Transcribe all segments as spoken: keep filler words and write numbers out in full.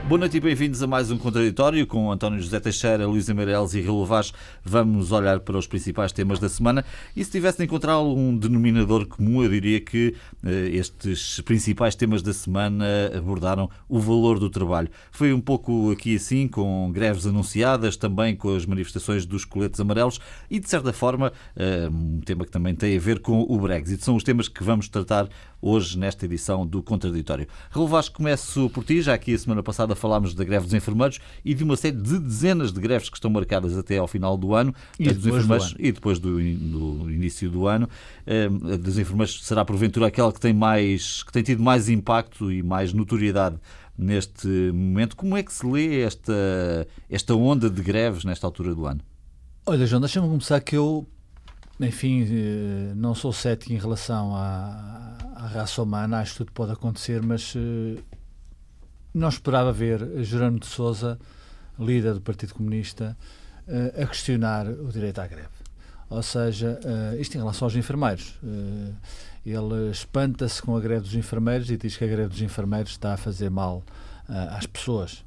Boa noite e bem-vindos a mais um Contraditório com António José Teixeira, Luísa Meireles e Raul Vaz. Vamos olhar para os principais temas da semana e se tivesse de encontrar algum denominador comum, eu diria que eh, estes principais temas da semana abordaram o valor do trabalho. Foi um pouco aqui assim, com greves anunciadas, também com as manifestações dos coletes amarelos e, de certa forma, eh, um tema que também tem a ver com o Brexit. São os temas que vamos tratar hoje nesta edição do Contraditório. Raul Vaz, começo por ti. Já aqui a semana passada falámos da greve dos enfermeiros e de uma série de dezenas de greves que estão marcadas até ao final do ano. E dos depois, enfermeiros, do ano. E depois do, do início do ano. A dos enfermeiros será porventura aquela que tem, mais, que tem tido mais impacto e mais notoriedade neste momento. Como é que se lê esta, esta onda de greves nesta altura do ano? Olha, João, deixa-me começar que eu, enfim, não sou cético em relação à, à raça humana, acho que tudo pode acontecer, mas não esperava ver Jerónimo de Sousa, líder do Partido Comunista, a questionar o direito à greve. Ou seja, isto em relação aos enfermeiros. Ele espanta-se com a greve dos enfermeiros e diz que a greve dos enfermeiros está a fazer mal às pessoas.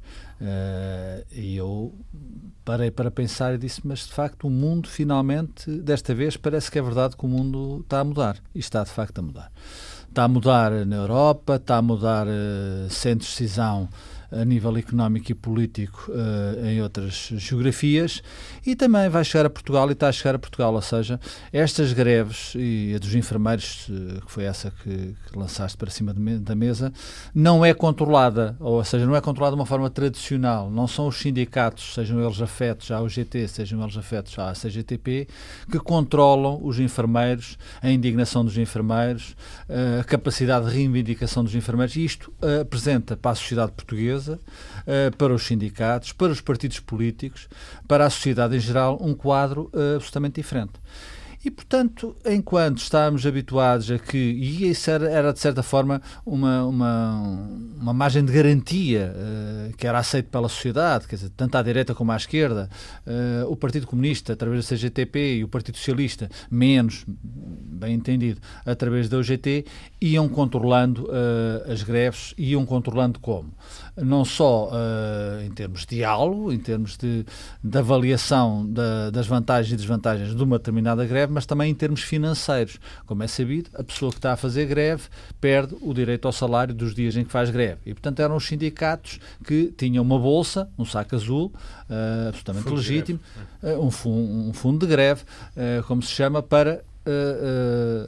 E eu parei para pensar e disse, mas de facto o mundo finalmente, desta vez, parece que é verdade que o mundo está a mudar. E está de facto a mudar. Está a mudar na Europa, está a mudar uh, sem decisão a nível económico e político uh, em outras geografias e também vai chegar a Portugal e está a chegar a Portugal, ou seja, estas greves e a dos enfermeiros, uh, que foi essa que, que lançaste para cima de me, da mesa, não é controlada, ou seja, não é controlada de uma forma tradicional, não são os sindicatos, sejam eles afetos à U G T, sejam eles afetos à C G T P, que controlam os enfermeiros, a indignação dos enfermeiros, uh, a capacidade de reivindicação dos enfermeiros, e isto uh, apresenta para a sociedade portuguesa, para os sindicatos, para os partidos políticos, para a sociedade em geral, um quadro uh, absolutamente diferente. E, portanto, enquanto estávamos habituados a que, e isso era, era de certa forma uma, uma, uma margem de garantia uh, que era aceito pela sociedade, quer dizer, tanto à direita como à esquerda, uh, o Partido Comunista, através da C G T P, e o Partido Socialista, menos, bem entendido, através da U G T, iam controlando uh, as greves, iam controlando como? Não só uh, em termos de diálogo, em termos de, de avaliação da, das vantagens e desvantagens de uma determinada greve, mas também em termos financeiros. Como é sabido, a pessoa que está a fazer greve perde o direito ao salário dos dias em que faz greve. E, portanto, eram os sindicatos que tinham uma bolsa, um saco azul, uh, absolutamente fundo legítimo, uh, um, fundo, um fundo de greve, uh, como se chama, para uh, uh,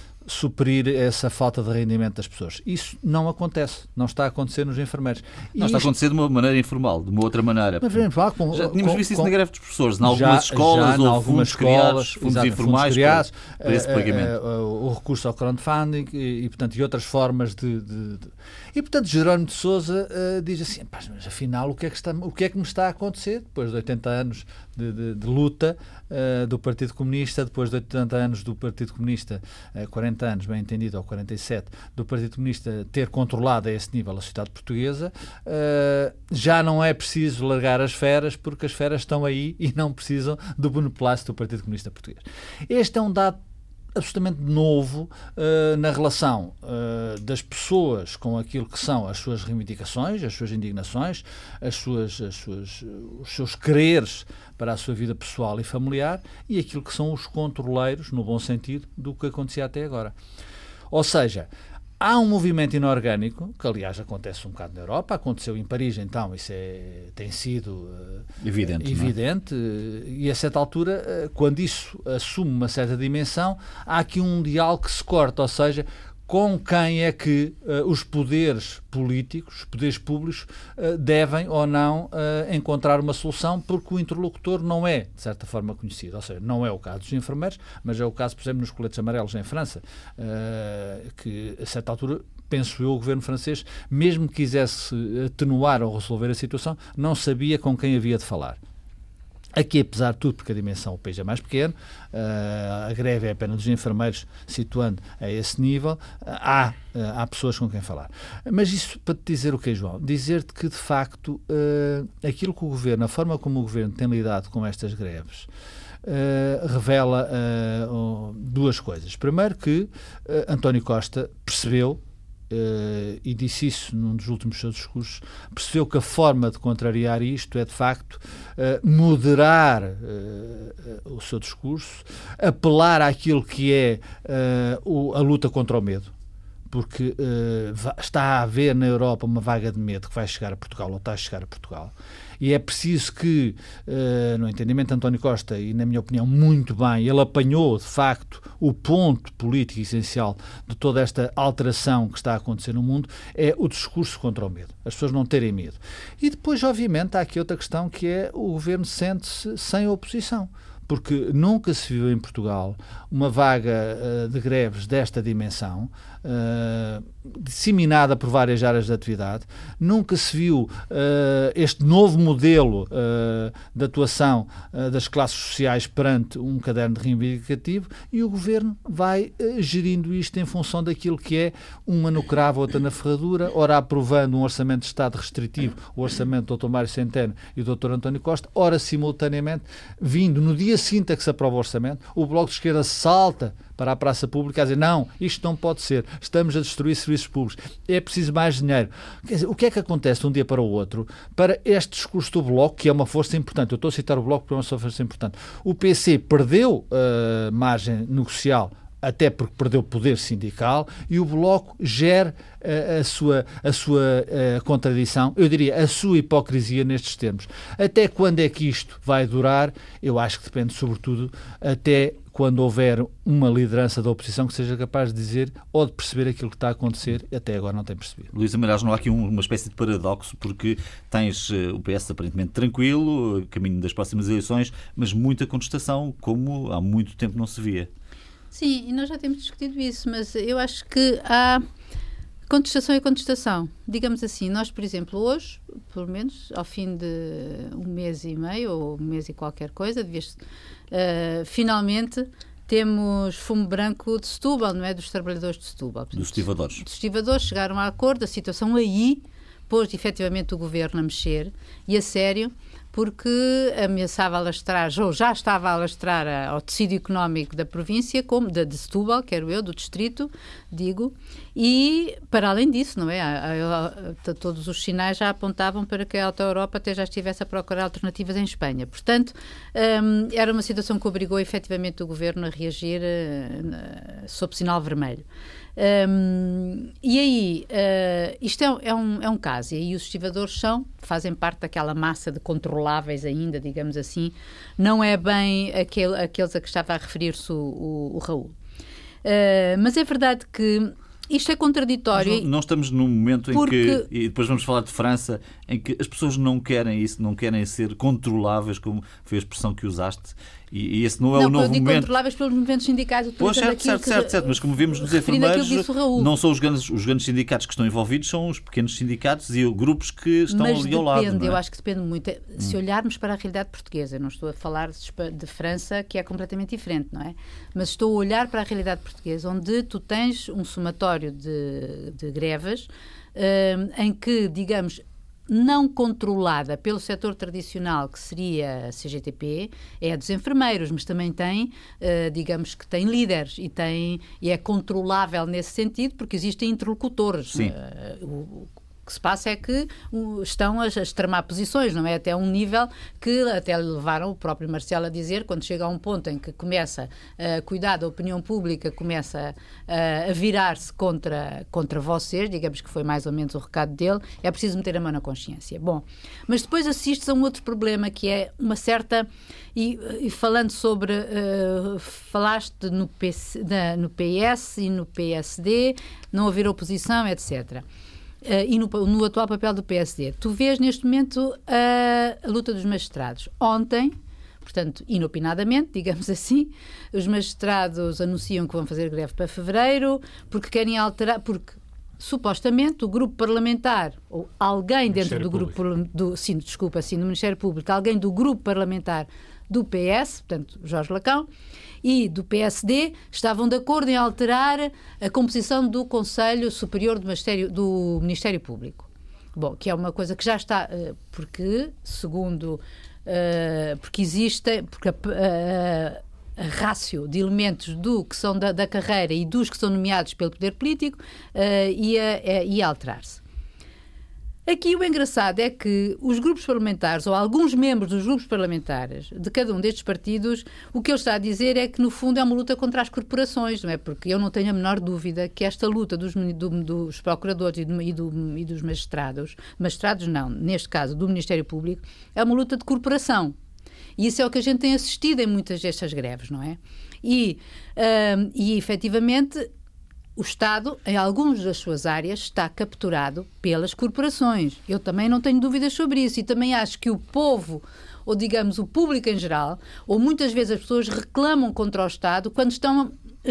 suprir essa falta de rendimento das pessoas. Isso não acontece, não está a acontecer nos enfermeiros. E não está isto... a acontecer de uma maneira informal, de uma outra maneira. Mas, bem, com, já tínhamos com, visto isso com, na greve dos professores, em algumas já, escolas, já, ou algumas fundos escolas, criados, fundos exato, informais fundos criados, para, para esse pagamento. Uh, uh, uh, o recurso ao crowdfunding e, e, portanto, e outras formas de... de, de... E, portanto, Jerónimo de Sousa uh, diz assim, mas afinal, o que, é que está, o que é que me está a acontecer? Depois de oitenta anos de, de, de luta uh, do Partido Comunista, depois de oitenta anos do Partido Comunista, uh, quarenta anos, bem entendido, ou quarenta e sete, do Partido Comunista ter controlado a esse nível a sociedade portuguesa, uh, já não é preciso largar as feras, porque as feras estão aí e não precisam do beneplácito do Partido Comunista Português. Este é um dado absolutamente novo uh, na relação uh, das pessoas com aquilo que são as suas reivindicações, as suas indignações, as suas, as suas, os seus quereres para a sua vida pessoal e familiar e aquilo que são os controleiros, no bom sentido, do que acontecia até agora. Ou seja, há um movimento inorgânico, que aliás acontece um bocado na Europa, aconteceu em Paris, então isso é, tem sido uh, evidente, evidente uh, e a certa altura, uh, quando isso assume uma certa dimensão, há aqui um diálogo que se corta, ou seja, com quem é que uh, os poderes políticos, os poderes públicos, uh, devem ou não uh, encontrar uma solução, porque o interlocutor não é, de certa forma, conhecido. Ou seja, não é o caso dos enfermeiros, mas é o caso, por exemplo, nos coletes amarelos em França, uh, que, a certa altura, penso eu, o governo francês, mesmo que quisesse atenuar ou resolver a situação, não sabia com quem havia de falar. Aqui, apesar de tudo, porque a dimensão do país é mais pequeno, uh, a greve é apenas dos enfermeiros, situando a esse nível, uh, há, uh, há pessoas com quem falar. Mas isso para te dizer o quê, João? Dizer-te que, de facto, uh, aquilo que o Governo, a forma como o Governo tem lidado com estas greves, uh, revela uh, duas coisas. Primeiro que uh, António Costa percebeu Uh, e disse isso num dos últimos seus discursos, percebeu que a forma de contrariar isto é, de facto, uh, moderar uh, uh, o seu discurso, apelar àquilo que é uh, o, a luta contra o medo, porque uh, está a haver na Europa uma vaga de medo que vai chegar a Portugal, ou está a chegar a Portugal, e é preciso que, uh, no entendimento de António Costa, e na minha opinião muito bem, ele apanhou de facto o ponto político essencial de toda esta alteração que está a acontecer no mundo, é o discurso contra o medo, as pessoas não terem medo. E depois, obviamente, há aqui outra questão, que é o governo sente-se sem oposição, porque nunca se viu em Portugal uma vaga uh, de greves desta dimensão, uh, disseminada por várias áreas de atividade. Nunca se viu uh, este novo modelo uh, de atuação uh, das classes sociais perante um caderno de reivindicativo, e o Governo vai uh, gerindo isto em função daquilo que é uma no cravo, outra na ferradura, ora aprovando um orçamento de Estado restritivo, o orçamento do doutor Mário Centeno e do doutor António Costa, ora simultaneamente, vindo no dia seguinte a que se aprova o orçamento, o Bloco de Esquerda salta para a praça pública a dizer: não, isto não pode ser, estamos a destruir serviços públicos, é preciso mais dinheiro. Quer dizer, o que é que acontece de um dia para o outro para este discurso do Bloco, que é uma força importante? Eu estou a citar o Bloco porque é uma força importante. O P C perdeu uh, margem negocial, até porque perdeu poder sindical, e o Bloco gera uh, a sua, a sua uh, contradição, eu diria a sua hipocrisia nestes termos. Até quando é que isto vai durar? Eu acho que depende, sobretudo, até quando houver uma liderança da oposição que seja capaz de dizer ou de perceber aquilo que está a acontecer. Até agora não tem percebido. Luísa Meireles, não há aqui uma espécie de paradoxo, porque tens o P S aparentemente tranquilo, caminho das próximas eleições, mas muita contestação, como há muito tempo não se via. Sim, e nós já temos discutido isso, mas eu acho que há contestação e contestação. Digamos assim, nós, por exemplo, hoje, pelo menos ao fim de um mês e meio, ou um mês e qualquer coisa, devias, uh, finalmente temos fumo branco de Setúbal, não é? Dos trabalhadores de Setúbal. Dos estivadores. Dos estivadores chegaram a acordo, a situação aí pôs efetivamente o governo a mexer, e a sério, porque ameaçava alastrar, ou já estava a alastrar ao tecido económico da província, como da de Setúbal, quero eu, do distrito, digo, e para além disso, não é? A, a, a, todos os sinais já apontavam para que a Auto Europa até já estivesse a procurar alternativas em Espanha. Portanto, um, era uma situação que obrigou efetivamente o governo a reagir uh, sob sinal vermelho. Um, e aí, uh, isto é, é, um, é um caso, e aí os estivadores são, fazem parte daquela massa de controláveis ainda, digamos assim, não é bem aquele, aqueles a que estava a referir-se o, o, o Raul. Uh, mas é verdade que isto é contraditório. Não, não estamos num momento porque... em que, e depois vamos falar de França, em que as pessoas não querem isso, não querem ser controláveis, como foi a expressão que usaste, e, e esse não é não, o novo eu digo momento. Controláveis pelos movimentos sindicais. Pois, certo, certo, que, certo, certo, mas como vimos nos enfermeiros, não são os grandes, os grandes sindicatos que estão envolvidos, são os pequenos sindicatos e grupos que estão mas ali ao lado. Depende, é? eu acho que depende muito. Se olharmos para a realidade portuguesa, não estou a falar de, de França, que é completamente diferente, não é? Mas estou a olhar para a realidade portuguesa, onde tu tens um somatório de, de greves um, em que, digamos, não controlada pelo setor tradicional, que seria a C G T P, é a dos enfermeiros, mas também tem, uh, digamos que tem líderes e, tem, e é controlável nesse sentido, porque existem interlocutores. Sim. Uh, o, O que se passa é que uh, estão a, a extremar posições, não é? Até um nível que até levaram o próprio Marcelo a dizer, quando chega a um ponto em que começa a uh, cuidar da opinião pública, começa uh, a virar-se contra, contra vocês, digamos que foi mais ou menos o recado dele, é preciso meter a mão na consciência. Bom, mas depois assistes a um outro problema, que é uma certa... E, e falando sobre... Uh, falaste no, P C, na, no P S e no P S D, não haver oposição, etcétera. Uh, e no, no atual papel do P S D. Tu vês neste momento uh, a luta dos magistrados. Ontem, portanto, inopinadamente, digamos assim, os magistrados anunciam que vão fazer greve para fevereiro, porque querem alterar, porque supostamente o grupo parlamentar, ou alguém dentro do grupo, do, sim, desculpa, sim, do Ministério Público, alguém do grupo parlamentar do P S, portanto, Jorge Lacão, e do P S D, estavam de acordo em alterar a composição do Conselho Superior do Ministério, do Ministério Público. Bom, que é uma coisa que já está, porque, segundo, uh, porque existe, porque a, rácio de elementos do que são da, da carreira e dos que são nomeados pelo poder político uh, ia, ia alterar-se. Aqui o engraçado é que os grupos parlamentares, ou alguns membros dos grupos parlamentares de cada um destes partidos, o que ele está a dizer é que, no fundo, é uma luta contra as corporações, não é? Porque eu não tenho a menor dúvida que esta luta dos, do, dos procuradores e, do, e, do, e dos magistrados, magistrados não, neste caso do Ministério Público, é uma luta de corporação. E isso é o que a gente tem assistido em muitas destas greves, não é? E, um, e efetivamente, o Estado, em algumas das suas áreas, está capturado pelas corporações. Eu também não tenho dúvidas sobre isso e também acho que o povo, ou digamos o público em geral, ou muitas vezes as pessoas reclamam contra o Estado quando estão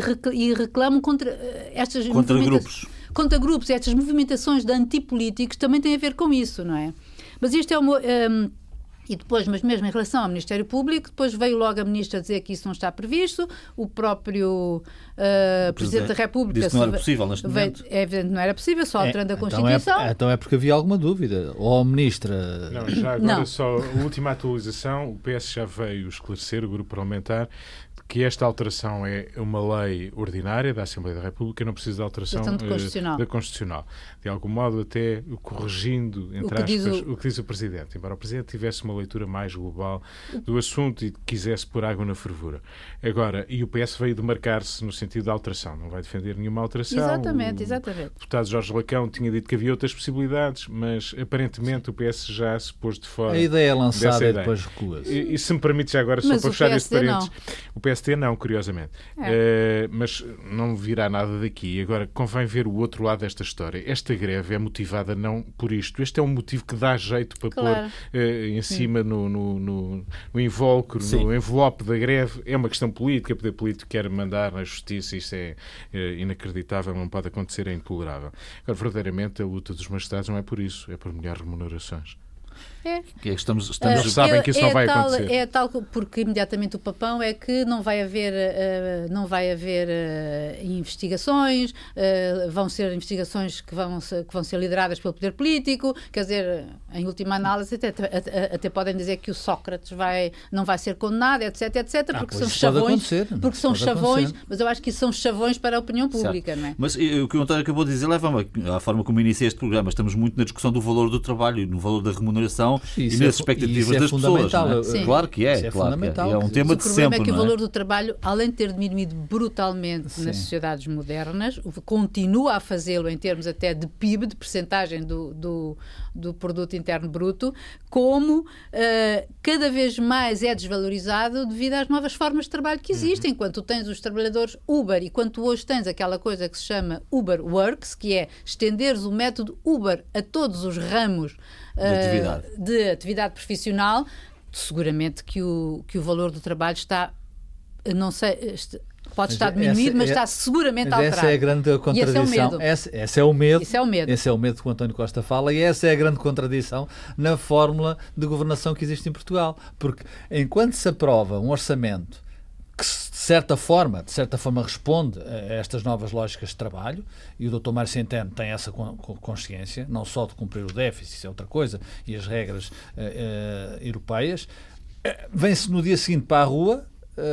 e reclamam contra estas contra grupos. Contra grupos, estas movimentações de antipolíticos também têm a ver com isso, não é? Mas isto é uma... Um, E depois, mas mesmo em relação ao Ministério Público, depois veio logo a Ministra dizer que isso não está previsto, o próprio uh, o Presidente da República... Disse que não era possível neste veio, momento. É evidente que não era possível, só alterando é, a Constituição. Então é, então é porque havia alguma dúvida. Ou a Ministra... Não, já agora não. Só a última atualização, o P S já veio esclarecer, o Grupo Parlamentar, que esta alteração é uma lei ordinária da Assembleia da República, não precisa de alteração uh, constitucional. da Constitucional. De algum modo, até corrigindo, entre o que aspas, o... o que diz o Presidente. Embora o Presidente tivesse uma leitura mais global do assunto e quisesse pôr água na fervura. Agora, e o P S veio demarcar-se no sentido da alteração. Não vai defender nenhuma alteração. Exatamente, o exatamente. O deputado Jorge Lacão tinha dito que havia outras possibilidades, mas aparentemente Sim. o P S já se pôs de fora. A ideia é lançada e depois recua-se. E, e se me permite já agora, mas só para fechar este parênteses, não. o P S T não, curiosamente. É. Uh, mas não virá nada daqui. Agora, convém ver o outro lado desta história. Esta greve é motivada não por isto. Este é um motivo que dá jeito para claro. pôr uh, em cima no, no, no, no invólucro, Sim. no envelope da greve. É uma questão política. O poder político quer mandar na justiça. Isso é uh, inacreditável, não pode acontecer, é intolerável. Agora, verdadeiramente, a luta dos magistrados não é por isso. É por melhores remunerações. É. Que estamos, estamos... Eles sabem que isso é, não vai é tal, acontecer. É tal porque imediatamente o papão é que não vai haver, uh, não vai haver uh, investigações, uh, vão ser investigações que vão, ser, que vão ser lideradas pelo poder político, quer dizer, em última análise até, até, até podem dizer que o Sócrates vai, não vai ser condenado, etc, etc, porque ah, são chavões, porque são chavões, acontecer. Mas eu acho que isso são chavões para a opinião pública, certo. Não é? Mas o que o António acabou de dizer leva-me à forma como iniciei este programa. Estamos muito na discussão do valor do trabalho, no valor da remuneração isso e nas é, expectativas é das pessoas. Não é? Claro que é, é, claro que é. É um o tema de sempre. O problema é que não o valor é? do trabalho, além de ter diminuído brutalmente Sim. nas sociedades modernas, continua a fazê-lo em termos até de P I B, de percentagem do, do, do produto interno bruto, como uh, cada vez mais é desvalorizado devido às novas formas de trabalho que existem. Uhum. Quando tu tens os trabalhadores Uber e quando tu hoje tens aquela coisa que se chama Uber Works, que é estenderes o método Uber a todos os ramos de atividade, uh, de atividade profissional, seguramente que o, que o valor do trabalho está, não sei, este, pode mas estar diminuído, essa, mas está seguramente mas alterado. Essa é a grande contradição. Esse é o medo. Esse, esse é o medo. Esse é o medo. Esse é o medo que o António Costa fala e essa é a grande contradição na fórmula de governação que existe em Portugal. Porque enquanto se aprova um orçamento que de certa forma, de certa forma responde a estas novas lógicas de trabalho, e o doutor Mário Centeno tem essa consciência, não só de cumprir o déficit, isso é outra coisa, e as regras uh, uh, europeias, uh, vem-se no dia seguinte para a rua,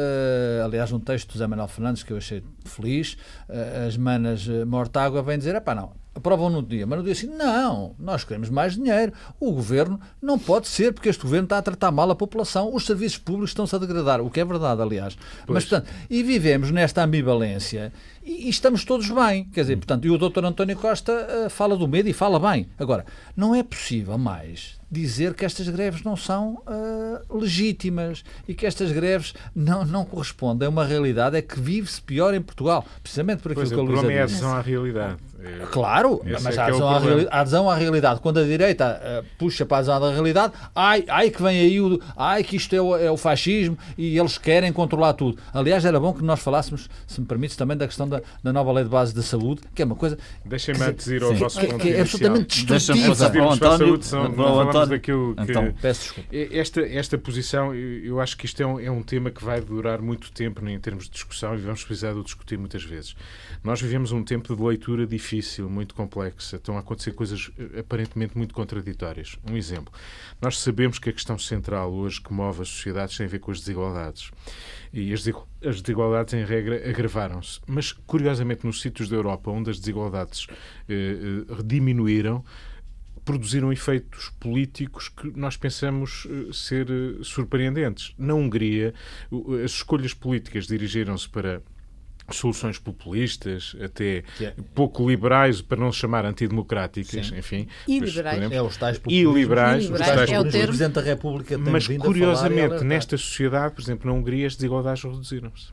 uh, aliás, um texto do José Manuel Fernandes que eu achei feliz, uh, as manas uh, Mortágua vêm dizer, epá, não, aprovam no dia, mas no dia assim, não, nós queremos mais dinheiro. O governo não pode ser, porque este governo está a tratar mal a população, os serviços públicos estão-se a degradar, o que é verdade, aliás. Pois. Mas, portanto, e vivemos nesta ambivalência e, e estamos todos bem. Quer dizer, portanto, e o doutor António Costa uh, fala do medo e fala bem. Agora, não é possível mais dizer que estas greves não são uh, legítimas e que estas greves não, não correspondem a uma realidade é que vive-se pior em Portugal, precisamente por aquilo pois é, que a Luísa Luísa disse. disse. É a adesão à realidade. É, claro, mas é a, adesão é à reali- a adesão à realidade, quando a direita uh, puxa para a adesão à realidade, ai, ai que vem aí o, ai que isto é o, é o fascismo e eles querem controlar tudo. Aliás, era bom que nós falássemos, se me permites, também da questão da, da nova lei de base da saúde, que é uma coisa... Deixem-me antes ir ao sim, vosso que, ponto que é absolutamente destrutiva. Para o António, são, para o António. Daquilo que, então, peço desculpa. Esta, esta posição, eu acho que isto é um, é um tema que vai durar muito tempo em termos de discussão e vamos precisar de o discutir muitas vezes. Nós vivemos um tempo de leitura difícil difícil, muito complexa. Estão a acontecer coisas aparentemente muito contraditórias. Um exemplo. Nós sabemos que a questão central hoje que move as sociedades tem a ver com as desigualdades. E as desigualdades, em regra, agravaram-se. Mas, curiosamente, nos sítios da Europa onde as desigualdades eh, eh, diminuíram, produziram efeitos políticos que nós pensamos uh, ser uh, surpreendentes. Na Hungria, uh, as escolhas políticas dirigiram-se para soluções populistas, até yeah. pouco liberais, para não se chamar antidemocráticas, Sim. enfim. E liberais. É os tais e liberais. E liberais. Os tais é o termo. O Presidente da República tem Mas, vindo curiosamente, a falar, nesta sociedade, por exemplo, na Hungria, as desigualdades reduziram-se.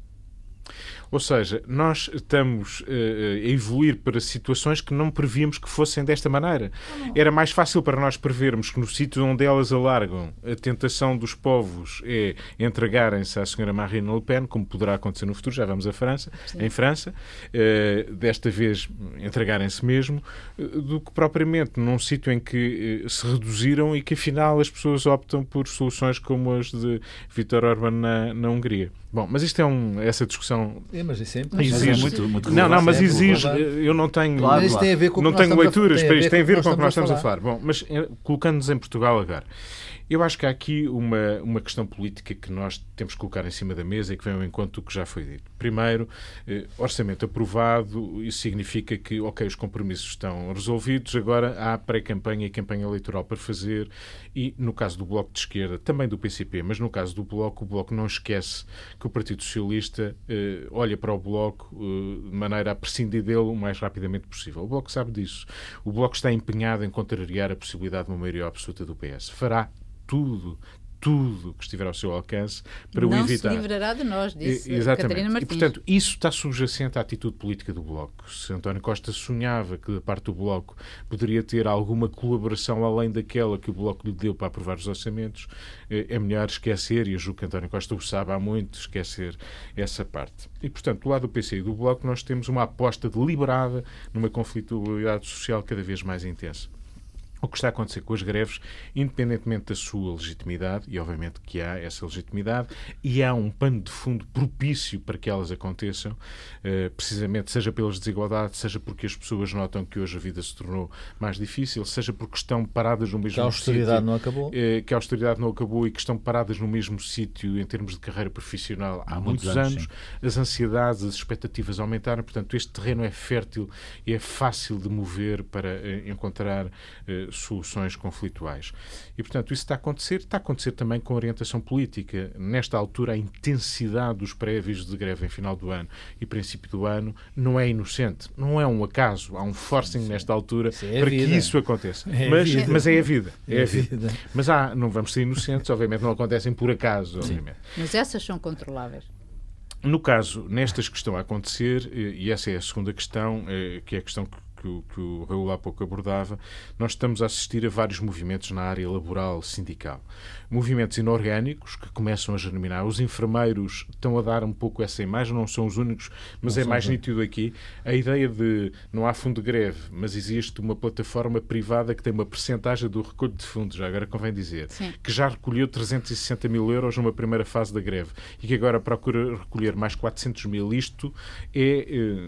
Ou seja, nós estamos uh, a evoluir para situações que não prevíamos que fossem desta maneira. Era mais fácil para nós prevermos que no sítio onde elas alargam, a tentação dos povos é entregarem-se à senhora Marine Le Pen, como poderá acontecer no futuro, já vamos à França, em França, uh, desta vez entregarem-se mesmo, uh, do que propriamente num sítio em que uh, se reduziram e que afinal as pessoas optam por soluções como as de Viktor Orbán na, na Hungria. Bom, mas isto é um, essa discussão... É, mas isso é exige. É muito, muito não, não, mas é exige. Eu não tenho, claro, mas tem a ver com não tenho leituras para isto, tem a ver com o que nós estamos a falar. falar. Bom, mas colocando-nos em Portugal agora, eu acho que há aqui uma, uma questão política que nós temos que colocar em cima da mesa e que vem ao encontro do que já foi dito. Primeiro, eh, orçamento aprovado, isso significa que, ok, os compromissos estão resolvidos, agora há pré-campanha e campanha eleitoral para fazer e, no caso do Bloco de Esquerda, também do P C P, mas no caso do Bloco, o Bloco não esquece que o Partido Socialista eh, olha para o Bloco eh, de maneira a prescindir dele o mais rapidamente possível. O Bloco sabe disso. O Bloco está empenhado em contrariar a possibilidade de uma maioria absoluta do P S. Fará tudo, tudo que estiver ao seu alcance para não o evitar. Não se livrará de nós, disse Exatamente. Catarina Martins. E, portanto, isso está subjacente à atitude política do Bloco. Se António Costa sonhava que, da parte do Bloco, poderia ter alguma colaboração além daquela que o Bloco lhe deu para aprovar os orçamentos, é melhor esquecer, e eu julgo que António Costa o sabe há muito, esquecer essa parte. E, portanto, do lado do P C e do Bloco, nós temos uma aposta deliberada numa conflitualidade social cada vez mais intensa. O que está a acontecer com as greves, independentemente da sua legitimidade, e obviamente que há essa legitimidade, e há um pano de fundo propício para que elas aconteçam, eh, precisamente seja pelas desigualdades, seja porque as pessoas notam que hoje a vida se tornou mais difícil, seja porque estão paradas no mesmo sítio. Que a austeridade sítio, não acabou. Eh, que a austeridade não acabou e que estão paradas no mesmo sítio em termos de carreira profissional há, há muitos, muitos anos. anos. As ansiedades, as expectativas aumentaram, portanto este terreno é fértil e é fácil de mover para eh, encontrar eh, soluções conflituais. E, portanto, isso está a acontecer. Está a acontecer também com orientação política. Nesta altura, a intensidade dos prévios de greve em final do ano e princípio do ano não é inocente. Não é um acaso. Há um forcing sim, nesta altura é para vida. que isso aconteça. É mas, vida. mas é a vida. É, é a vida. vida. Mas há, não vamos ser inocentes, obviamente não acontecem por acaso. Obviamente. Mas essas são controláveis. No caso, nestas que estão a acontecer, e essa é a segunda questão, que é a questão que Que o, que o Raul há pouco abordava, nós estamos a assistir a vários movimentos na área laboral sindical. Movimentos inorgânicos que começam a germinar. Os enfermeiros estão a dar um pouco essa imagem, não são os únicos, mas não é mais nítido aqui. A ideia de não há fundo de greve, mas existe uma plataforma privada que tem uma percentagem do recolho de fundos, já agora convém dizer, Sim. que já recolheu trezentos e sessenta mil euros numa primeira fase da greve e que agora procura recolher mais quatrocentos mil. Isto é,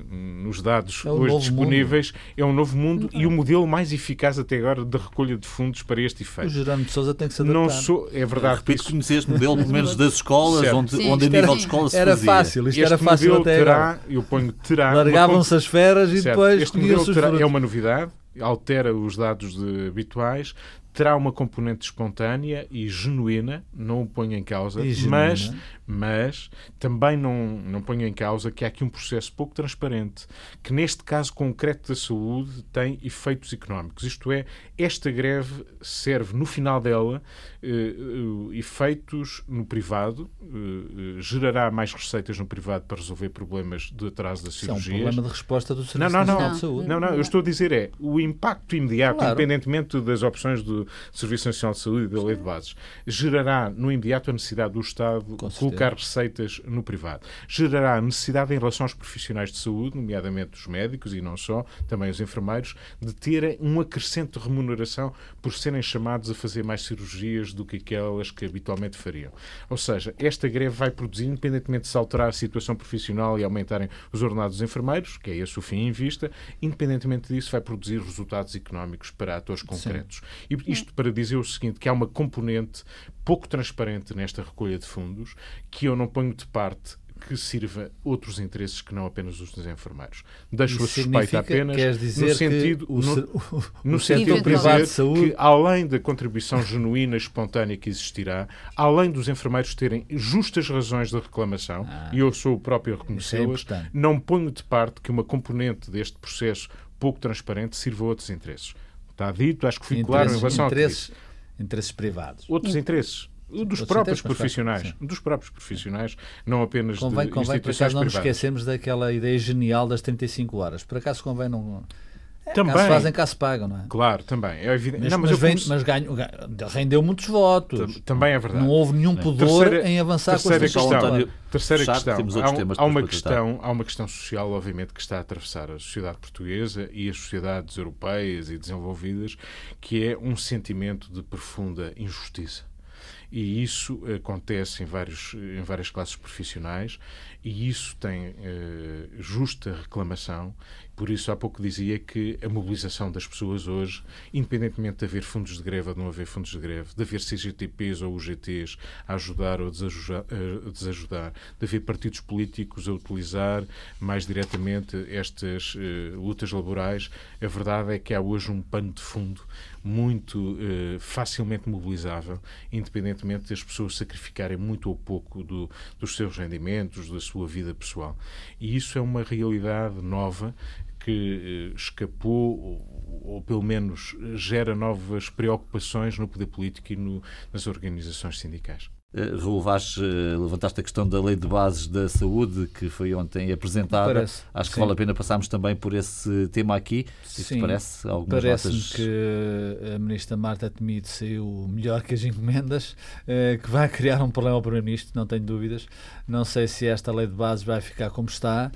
nos dados é hoje disponíveis, mundo. É um novo mundo e o modelo mais eficaz até agora de recolha de fundos para este efeito. O Jerónimo de Sousa tem que se adaptar. Não sou, é verdade. Repito, isso... conhecer este modelo, pelo menos das escolas, certo. onde, Sim, onde a nível era, de escola se era fazia. fácil, isto este era fácil até terá, agora. eu ponho terá... Largavam-se as feras e certo. depois... Este modelo terá, é uma novidade, altera os dados de, habituais, terá uma componente espontânea e genuína, não o ponho em causa, mas, mas também não, não ponho em causa que há aqui um processo pouco transparente, que neste caso concreto da saúde tem efeitos económicos. Isto é, esta greve serve no final dela eh, efeitos no privado, eh, gerará mais receitas no privado para resolver problemas de atraso das cirurgias. Isso é um problema de resposta do Serviço não, não, Nacional não, de Saúde. Não, não, eu estou a dizer é o impacto imediato, claro. independentemente das opções do Serviço Nacional de Saúde e da Lei de Bases, gerará no imediato a necessidade do Estado colocar alocar receitas no privado. Gerará necessidade em relação aos profissionais de saúde, nomeadamente os médicos e não só, também os enfermeiros, de terem um acrescento de remuneração por serem chamados a fazer mais cirurgias do que aquelas que habitualmente fariam. Ou seja, esta greve vai produzir, independentemente de se alterar a situação profissional e aumentarem os ordenados dos enfermeiros, que é esse o fim em vista, independentemente disso vai produzir resultados económicos para atores concretos. Sim. E isto para dizer o seguinte, que há uma componente pouco transparente nesta recolha de fundos que eu não ponho de parte que sirva outros interesses que não apenas os dos enfermeiros. Deixo a suspeita apenas no sentido, o, no, o, no o sentido privado de de saúde, que, além da contribuição genuína e espontânea que existirá, além dos enfermeiros terem justas razões de reclamação, ah, e eu sou o próprio a reconhecê-las, é não ponho de parte que uma componente deste processo pouco transparente sirva a outros interesses. Está dito, acho que fui claro em relação interesses, ao que disse. Interesses privados. Outros interesses. Dos próprios profissionais, dos próprios profissionais, não apenas convém, de convém, instituições por acaso, não nos privadas. esquecemos daquela ideia genial das trinta e cinco horas. Por acaso convém não... É, também. Cá se fazem, cá se pagam, não é? Claro, também. É evidente. Mas, não, mas mas, vem, comece... mas ganho, rendeu muitos votos. Também é verdade. Não houve nenhum pudor terceira, em avançar com terceira esta questão. questão. Terceira Fechado, questão. temos Há, outros temas há, uma para questão há uma questão social, obviamente, que está a atravessar a sociedade portuguesa e as sociedades europeias e desenvolvidas, que é um sentimento de profunda injustiça. E isso acontece em, vários, em várias classes profissionais e isso tem eh, justa reclamação. Por isso, há pouco dizia que a mobilização das pessoas hoje, independentemente de haver fundos de greve ou de não haver fundos de greve, de haver C G T Ps ou U G Ts a ajudar ou a desajudar, a desajudar, de haver partidos políticos a utilizar mais diretamente estas eh, lutas laborais, a verdade é que há hoje um pano de fundo muito eh, facilmente mobilizável, independentemente das pessoas sacrificarem muito ou pouco do, dos seus rendimentos, da sua vida pessoal. E isso é uma realidade nova que eh, escapou, ou, ou pelo menos gera novas preocupações no poder político e no, nas organizações sindicais. Raul Vaz, levantaste a questão da Lei de Bases da Saúde, que foi ontem apresentada. Parece, Acho que sim. Vale a pena passarmos também por esse tema aqui. Sim, parece algumas Parece-me notas... que a Ministra Marta Temido saiu melhor que as encomendas, que vai criar um problema ao Primeiro-Ministro, não tenho dúvidas. Não sei se esta Lei de Bases vai ficar como está.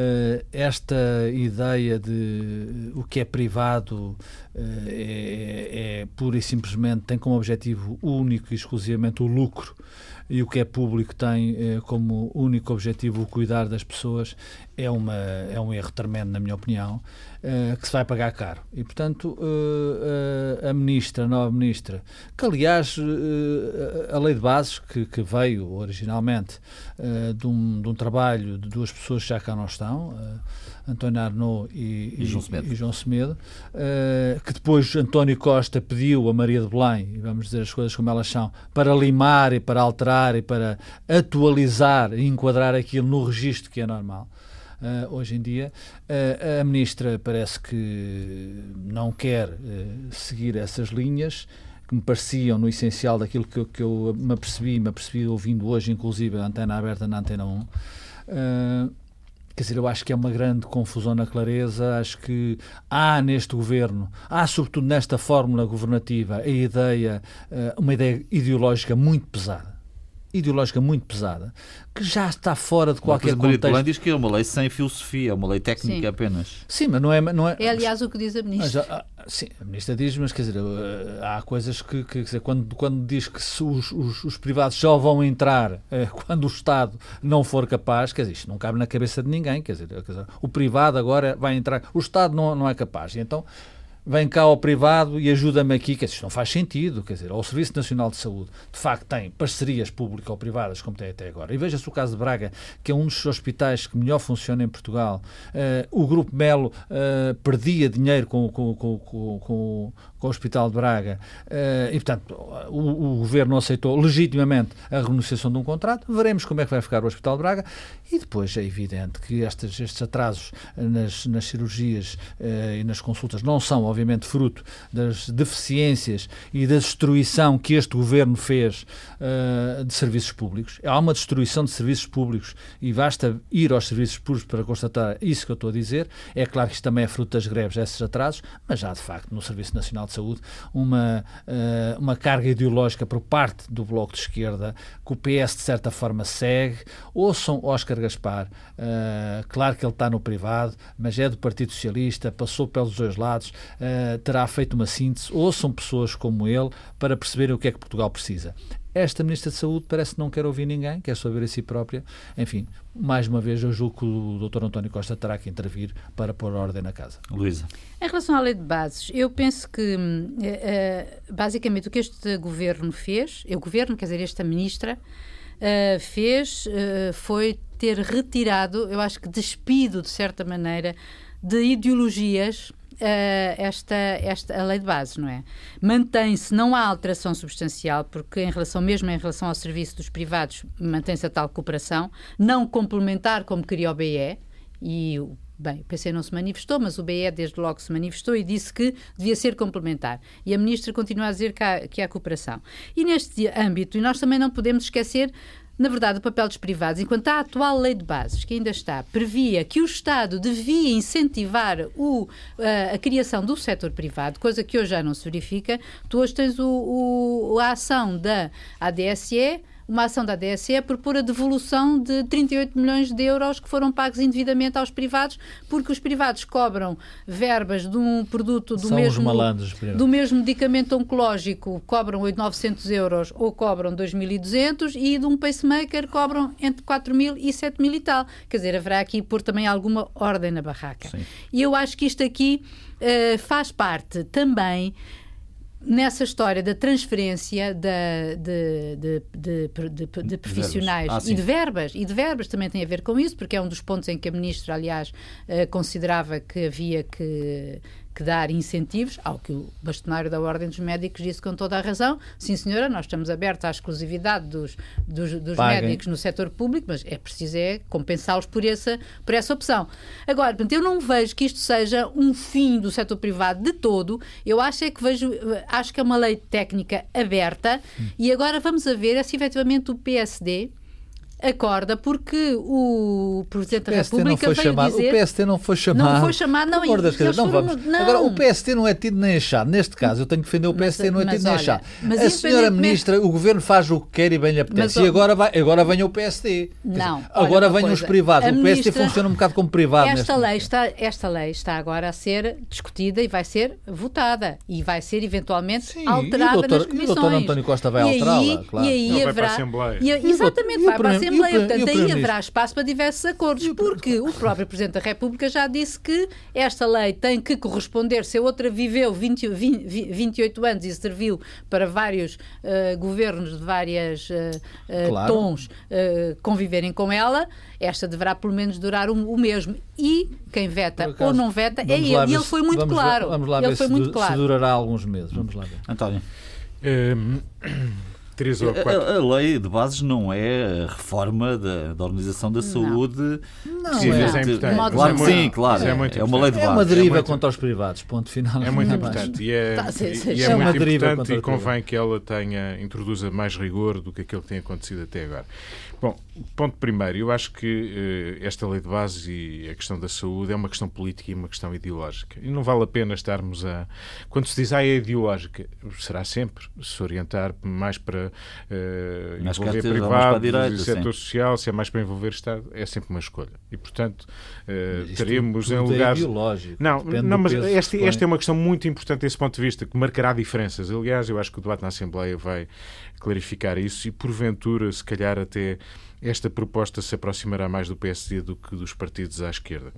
Esta ideia de o que é privado é, é pura e simplesmente tem como objetivo único e exclusivamente o lucro, e o que é público tem eh, como único objetivo o cuidar das pessoas, é, uma, é um erro tremendo, na minha opinião, eh, que se vai pagar caro. E, portanto, eh, a ministra, a nova ministra, que, aliás, eh, a lei de bases, que, que veio originalmente eh, de, um, de um trabalho de duas pessoas que já cá não estão, eh, António Arnaud e, e, e João Semedo, e João Semedo uh, que depois António Costa pediu a Maria de Belém, e vamos dizer as coisas como elas são, para limar e para alterar e para atualizar e enquadrar aquilo no registro que é normal. Uh, hoje em dia, uh, a ministra parece que não quer uh, seguir essas linhas que me pareciam no essencial daquilo que eu, que eu me apercebi, me apercebi ouvindo hoje, inclusive, a Antena Aberta na Antena um. Uh, Quer dizer, eu acho que é uma grande confusão na clareza. Acho que há neste governo, há sobretudo nesta fórmula governativa, a ideia, uma ideia ideológica muito pesada. Ideológica muito pesada, que já está fora de qualquer contexto. contexto. Maria diz que é uma lei sem filosofia, é uma lei técnica. Sim. Apenas. Sim, mas não é... Não é, é aliás o que diz a ministra. Mas, sim, a ministra diz, mas quer dizer, há coisas que, que quer dizer, quando, quando diz que os, os, os privados só vão entrar eh, quando o Estado não for capaz, quer dizer, isto não cabe na cabeça de ninguém, quer dizer, quer dizer o privado agora vai entrar, o Estado não, não é capaz, e então vem cá ao privado e ajuda-me aqui, que isto não faz sentido, quer dizer, o Serviço Nacional de Saúde, de facto, tem parcerias público-privadas, como tem até agora. E veja-se o caso de Braga, que é um dos hospitais que melhor funciona em Portugal. Uh, o Grupo Melo uh, perdia dinheiro com, com, com, com, com, com o Hospital de Braga uh, e, portanto, o, o Governo aceitou legitimamente a renegociação de um contrato. Veremos como é que vai ficar o Hospital de Braga. E depois é evidente que estes, estes atrasos nas, nas cirurgias uh, e nas consultas não são, obviamente, fruto das deficiências e da destruição que este governo fez uh, de serviços públicos. Há uma destruição de serviços públicos e basta ir aos serviços públicos para constatar isso que eu estou a dizer. É claro que isto também é fruto das greves, esses atrasos, mas já, de facto, no Serviço Nacional de de Saúde, uma, uh, uma carga ideológica por parte do Bloco de Esquerda, que o P S de certa forma segue. Ouçam Óscar Gaspar, uh, claro que ele está no privado, mas é do Partido Socialista, passou pelos dois lados, uh, terá feito uma síntese. Ouçam pessoas como ele para perceberem o que é que Portugal precisa. Esta Ministra de Saúde parece que não quer ouvir ninguém, quer só ouvir a si própria. Enfim, mais uma vez eu julgo que o doutor António Costa terá que intervir para pôr ordem na casa. Luísa. Em relação à lei de bases, eu penso que uh, basicamente o que este governo fez, o governo, quer dizer, esta ministra, uh, fez uh, foi ter retirado, eu acho que despido de certa maneira, de ideologias Uh, esta, esta, a lei de bases, não é? Mantém-se, não há alteração substancial, porque em relação, mesmo em relação ao serviço dos privados, mantém-se a tal cooperação, não complementar como queria o B E, e bem, o P C não se manifestou, mas o B E desde logo se manifestou e disse que devia ser complementar. E a Ministra continua a dizer que há, que há cooperação. E neste âmbito, e nós também não podemos esquecer, na verdade, o papel dos privados, enquanto a atual lei de bases, que ainda está, previa que o Estado devia incentivar o, a, a criação do setor privado, coisa que hoje já não se verifica, tu hoje tens o, o, a ação da A D S E, uma ação da A D S E a propor a devolução de trinta e oito milhões de euros que foram pagos indevidamente aos privados, porque os privados cobram verbas de um produto do, mesmo, malandros, do mesmo medicamento oncológico, cobram novecentos euros ou cobram dois mil e duzentos, e de um pacemaker cobram entre quatro mil e sete mil e tal. Quer dizer, haverá aqui por também alguma ordem na barraca. Sim. E eu acho que isto aqui uh, faz parte também nessa história da transferência de, de, de, de, de, de profissionais ah, e de verbas, e de verbas também tem a ver com isso, porque é um dos pontos em que a Ministra, aliás, eh, considerava que havia que, que dar incentivos, ao que o bastonário da Ordem dos Médicos disse com toda a razão. Sim, senhora, nós estamos abertos à exclusividade dos, dos, dos médicos no setor público, mas é preciso é compensá-los por essa, por essa opção. Agora, portanto, eu não vejo que isto seja um fim do setor privado de todo. Eu acho é que vejo, acho que é uma lei técnica aberta, hum. e agora vamos a ver se efetivamente o P S D acorda, porque o Presidente da República veio chamado. dizer... O P S T não foi chamado. Não foi chamado, não. não, não foram, vamos. Não. Agora, o P S T não é tido nem achado. Neste caso, eu tenho que defender o P S T, mas, não é tido nem achado. A senhora Ministra, o Governo faz o que quer e bem lhe apetece. Mas, e agora, vai, agora venha o P S T. Não. Dizer, agora venham os privados. O P S T funciona um bocado como privado. Esta lei, está, esta lei está agora a ser discutida e vai ser votada. E vai ser, eventualmente, Sim, alterada doutor, nas comissões. E o doutor António Costa vai alterá-la, claro. E aí haverá... Vai para a Assembleia. E, exatamente, vai para a Assembleia. Portanto, aí haverá espaço para diversos acordos, porque o próprio Presidente da República já disse que esta lei tem que corresponder. Se a outra viveu vinte, vinte, vinte e oito anos e serviu para vários uh, governos de várias uh, uh, claro. tons uh, conviverem com ela, esta deverá pelo menos durar o, o mesmo. E quem veta acaso, ou não veta é ele. E ele foi muito vamos claro. Lá, vamos lá ele ver foi se, muito du, claro. se durará alguns meses. Vamos lá ver. António. Um... Três ou quatro. A, a lei de bases não é a reforma da, da Organização da Saúde. Não, sim, não é. É importante. Claro que sim, claro. É, é, muito é uma lei de bases. É uma deriva é muito... contra os privados, ponto final. É muito importante. E é, tá, sim, sim, e é, é muito importante e convém que ela tenha, introduza mais rigor do que aquilo que tem acontecido até agora. Bom, ponto primeiro, eu acho que uh, esta lei de bases e a questão da saúde é uma questão política e uma questão ideológica. E não vale a pena estarmos a... Quando se diz, ah, é ideológica, será sempre se orientar mais para uh, envolver privados e setor social, se é mais para envolver Estado, é sempre uma escolha. E, portanto, uh, teremos em lugares... É ideológico. Não, não mas esta, esta é uma questão muito importante desse ponto de vista, que marcará diferenças. Aliás, eu acho que o debate na Assembleia vai clarificar isso e, porventura, se calhar até esta proposta se aproximará mais do P S D do que dos partidos à esquerda.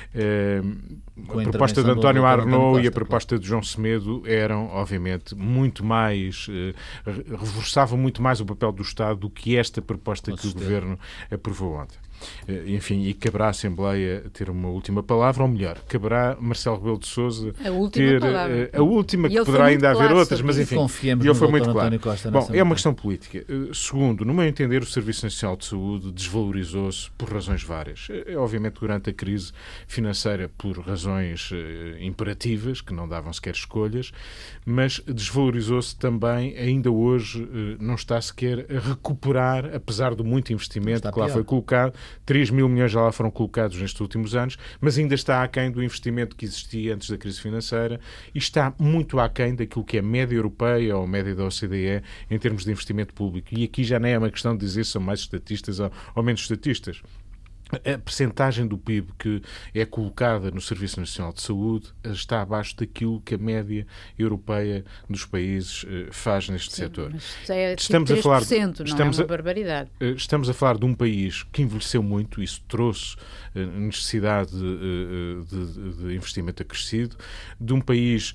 Uh, a proposta de António Arnaud e a proposta de João Semedo eram, obviamente, muito mais... Uh, reforçavam muito mais o papel do Estado do que esta proposta que o Governo aprovou ontem. Enfim, e caberá à Assembleia ter uma última palavra, ou melhor, caberá Marcelo Rebelo de Sousa ter a, a última, que poderá ainda haver claro, outras, mas enfim, e ele foi muito claro. Bom, é uma questão política. Segundo, no meu entender, o Serviço Nacional de Saúde desvalorizou-se por razões várias. É, obviamente, durante a crise financeira, por razões uh, imperativas, que não davam sequer escolhas, mas desvalorizou-se também, ainda hoje, uh, não está sequer a recuperar, apesar do muito investimento que lá foi colocado, três mil milhões já lá foram colocados nestes últimos anos, mas ainda está aquém do investimento que existia antes da crise financeira e está muito aquém daquilo que é a média europeia ou a média da O C D E em termos de investimento público. E aqui já não é uma questão de dizer se são mais estatistas ou, ou menos estatistas. A percentagem do P I B que é colocada no Serviço Nacional de Saúde está abaixo daquilo que a média europeia dos países faz neste Sim, setor. É tipo estamos a falar, não estamos é uma barbaridade. A, estamos a falar de um país que envelheceu muito, isso trouxe necessidade de, de, de investimento acrescido, de um país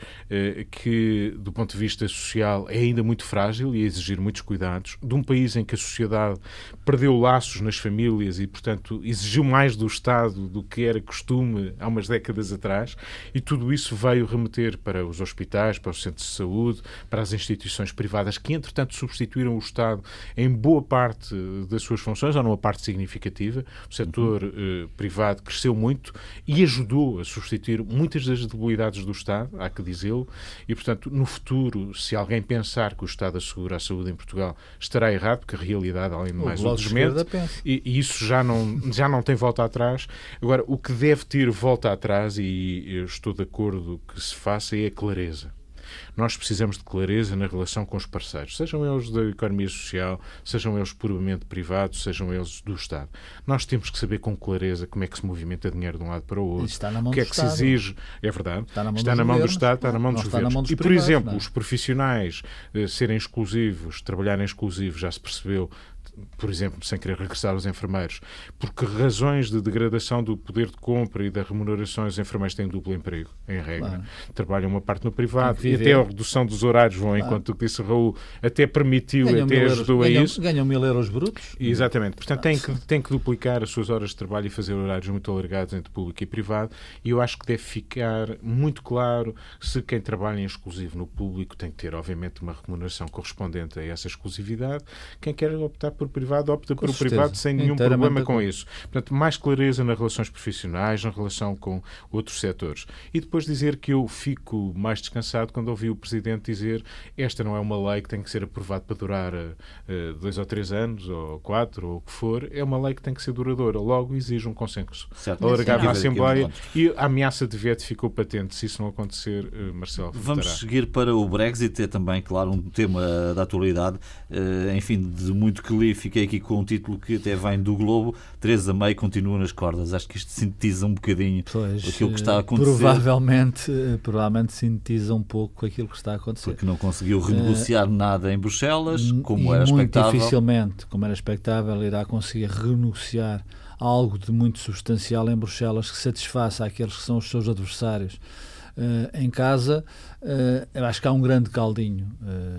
que, do ponto de vista social, é ainda muito frágil e a exigir muitos cuidados, de um país em que a sociedade perdeu laços nas famílias e, portanto, exigiu mais do Estado do que era costume há umas décadas atrás, e tudo isso veio remeter para os hospitais, para os centros de saúde, para as instituições privadas, que entretanto substituíram o Estado em boa parte das suas funções, ou numa parte significativa. O setor eh, privado cresceu muito e ajudou a substituir muitas das debilidades do Estado, há que dizê-lo, e portanto no futuro, se alguém pensar que o Estado assegura a saúde em Portugal, estará errado, porque a realidade, além de mais, o desmente, e, e isso já não, já não não tem volta atrás. Agora, o que deve ter volta atrás, e eu estou de acordo que se faça, é a clareza. Nós precisamos de clareza na relação com os parceiros, sejam eles da economia social, sejam eles puramente privados, sejam eles do Estado. Nós temos que saber com clareza como é que se movimenta dinheiro de um lado para o outro, está na mão o que é do que Estado. Se exige. É verdade. Está na mão, está na mão do Estado, está na mão não dos está na mão governos. dos E, por privados, exemplo, não. os profissionais eh, serem exclusivos, trabalharem exclusivos, já se percebeu, por exemplo, sem querer regressar aos enfermeiros, porque razões de degradação do poder de compra e da remuneração, os enfermeiros têm duplo emprego, em regra. Claro. Trabalham uma parte no privado e até a redução dos horários vão, claro. Enquanto o que disse Raul até permitiu, ganham até ajudou euros, a ganham, isso. Ganham mil euros brutos. Exatamente. Portanto, têm que, têm que duplicar as suas horas de trabalho e fazer horários muito alargados entre público e privado, e eu acho que deve ficar muito claro se quem trabalha em exclusivo no público tem que ter, obviamente, uma remuneração correspondente a essa exclusividade. Quem quer optar por privado, opta por o privado sem nenhum problema com isso. Portanto, mais clareza nas relações profissionais, na relação com outros setores. E depois dizer que eu fico mais descansado quando ouvi o Presidente dizer esta não é uma lei que tem que ser aprovada para durar uh, dois ou três anos, ou quatro, ou o que for. É uma lei que tem que ser duradoura. Logo, exige um consenso alargado na Assembleia, e a ameaça de veto ficou patente. Se isso não acontecer, uh, Marcelo votará. Vamos seguir para o Brexit. É também, claro, um tema da atualidade. Uh, enfim, de muito que li, fiquei aqui com um título que até vem do Globo: Theresa May continua nas cordas. Acho que isto sintetiza um bocadinho pois, aquilo que está a acontecer. Provavelmente, provavelmente sintetiza um pouco aquilo que está a acontecer. Porque não conseguiu renegociar uh, nada em Bruxelas, como e era muito expectável. Dificilmente, como era expectável, irá conseguir renegociar algo de muito substancial em Bruxelas que satisfaça aqueles que são os seus adversários uh, em casa. Uh, eu acho que há um grande caldinho.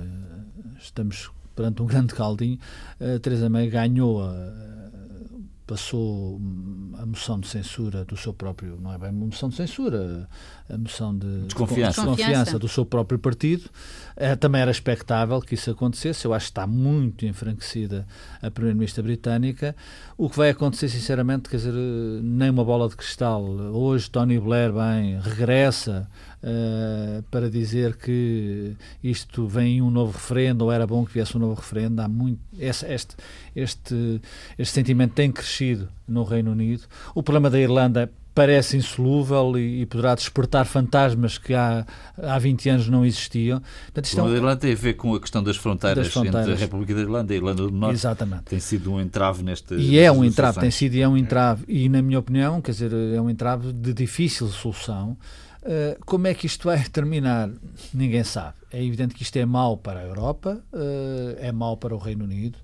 Uh, estamos perante um grande caldinho. Uh, Theresa May ganhou a passou a moção de censura do seu próprio, não é bem uma moção de censura, a moção de desconfiança, de desconfiança do seu próprio partido. É, também era expectável que isso acontecesse. Eu acho que está muito enfranquecida a Primeira-Ministra britânica. O que vai acontecer, sinceramente, quer dizer, nem uma bola de cristal. Hoje Tony Blair, bem, regressa uh, para dizer que isto vem um novo referendo, ou era bom que viesse um novo referendo. Há muito, este, este, este, este sentimento tem crescido no Reino Unido. O problema da Irlanda parece insolúvel e, e poderá despertar fantasmas que há, há vinte anos não existiam. Portanto, isto o problema é um... da Irlanda tem a ver com a questão das fronteiras, das fronteiras. entre a República da Irlanda e a Irlanda do Norte. Exatamente. Tem sido um entrave neste... E é um entrave, tem sido e é um entrave. E, na minha opinião, quer dizer, é um entrave de difícil solução. Uh, como é que isto vai terminar? Ninguém sabe. É evidente que isto é mau para a Europa, uh, é mau para o Reino Unido.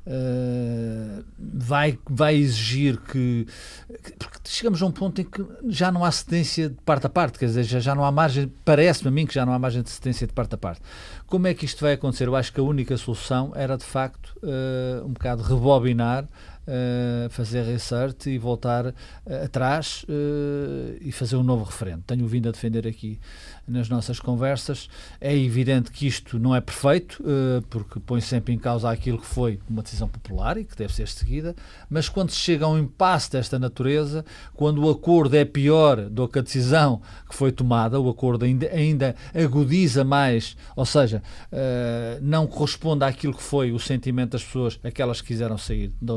Uh, vai, vai exigir que, que porque chegamos a um ponto em que já não há cedência de parte a parte, quer dizer, já, já não há margem, parece-me a mim que já não há margem de cedência de parte a parte. Como é que isto vai acontecer? Eu acho que a única solução era de facto uh, um bocado rebobinar, Uh, fazer research e voltar uh, atrás uh, e fazer um novo referendo. Tenho vindo a defender aqui nas nossas conversas. É evidente que isto não é perfeito, uh, porque põe sempre em causa aquilo que foi uma decisão popular e que deve ser seguida, mas quando se chega a um impasse desta natureza, quando o acordo é pior do que a decisão que foi tomada, o acordo ainda, ainda agudiza mais, ou seja, uh, não corresponde àquilo que foi o sentimento das pessoas, aquelas que quiseram sair da União Europeia,